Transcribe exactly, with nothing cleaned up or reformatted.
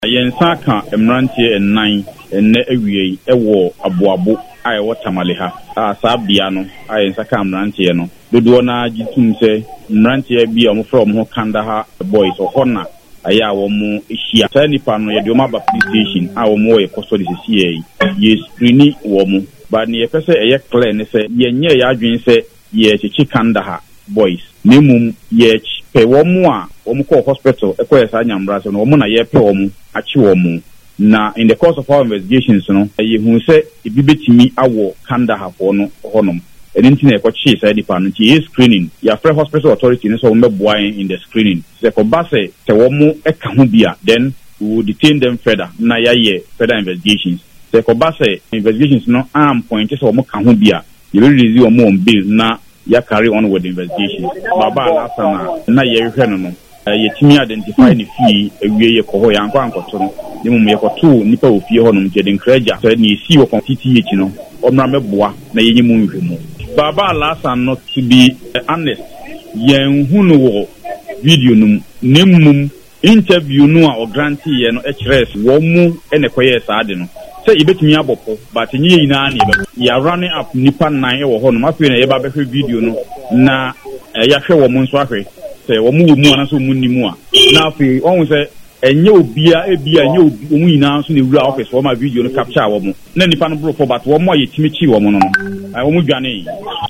Yensa ka emrantie nnan enne awie ewo aboabo a ewo tamaleha a sabia no a yensa ka emrantie no dodo na gitum se emrantie bi a mo from ho Kandaha boys ohona aya wo mo ehia sa nipa no ye de ma ba police station a wo mo ye custody C I A ye screen wo mo ba ne ye pese eye clear ne se ye nye ya adwen se ye chichi Kandaha boys nemum ye pe wo mo a wo mo ko hospital e ko ye sa nyambra so no wo mo na ye pe wo mo achi wo mo na in the course of our investigations no ye hu se ebi betimi awo Kandaha fo no honom enti na ekochi say department ye screening ya free hospital authority ne so meboa in the screening se ko base te wo mo e ka ho bia then we will detain them further na ya ye further investigations se ko base investigations no am point so wo mo ka ho bia ye release wo mo on bail na ya carry on with the investigations baba lasa na na ye hwehwe no no ye timi identify ni fee ewie ye ko ho ya nkwa nkoto no ni mum ye ko to nipa ofie ho no mje de nkraja so ni si wo kon titi ye chi no omra meboa na ye nyimu nhwemu baba lasa not to be honest yen hunu wo video num nemum interview no a o grantee ye no express wo mu ene koye saade no say ibetumi abopo but nyi yina na ye ya running up nipa nine e wo ho no mafe na ye ba behwe video no na ya hwe wo mu nso ahwe say wo mu mu ana so mu nimu a na afi ohun say enye obia ebia enye obi mu yina so na wura office wo ma video no capture wo mu na nipa no bro for but wo mo ye timi chi wo mu no no wo mu dwane